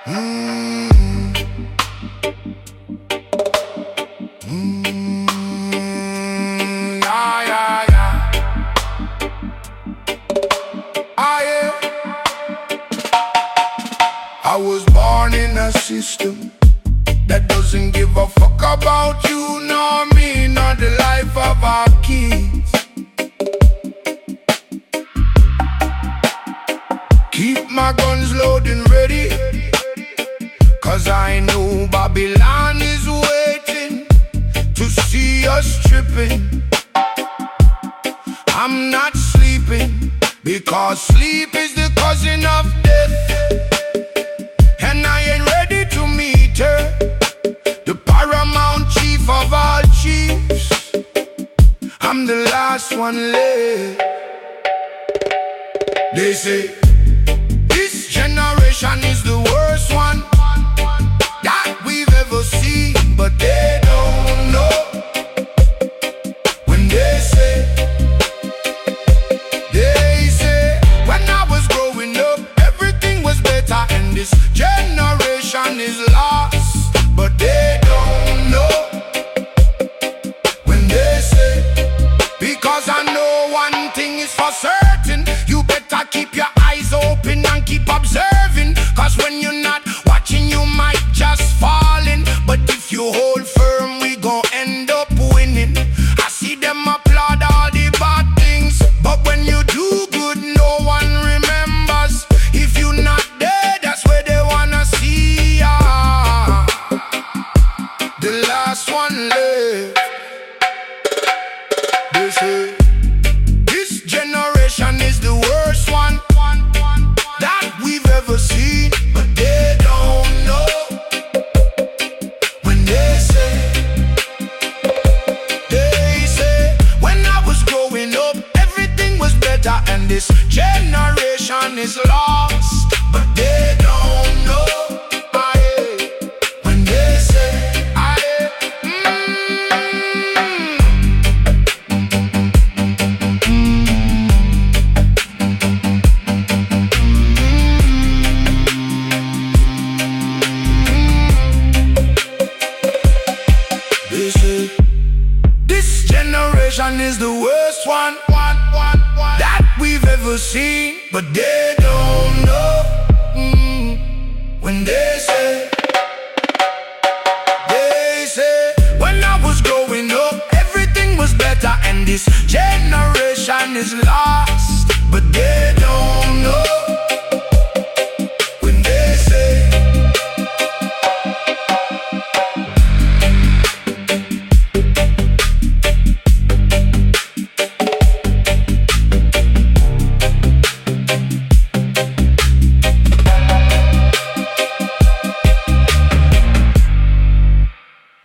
Mm. Yeah, yeah, yeah. Ah, yeah. I was born in a system that doesn't give a fuck about you, nor me, nor the life of our kids. Keep my guns loaded and ready, 'cause I know Babylon is waiting to see us tripping. I'm not sleeping, because sleep is the cousin of death, and I ain't ready to meet her, the paramount chief of all chiefs. I'm the last one left. They say this generation is the worst one that we've ever seen, but they don't know. When they say when I was growing up everything was better, and this generation is lost, but they don't know. When they say, because I know one thing is for certain, you better keep your eyes open and keep observing, 'cause when you're not watching you might just fall in. But if you hold firm, we gon' end up winning. I see them applaud all the bad things, but when you do good no one remembers. If you're not there, that's where they wanna see ya. The last one left. They say this generation is the worst one that we've ever seen, but they don't know. When they say when I was growing up everything was better, and this generation is lost, but they don't know. When they say this generation is the worst one that we've ever seen, but they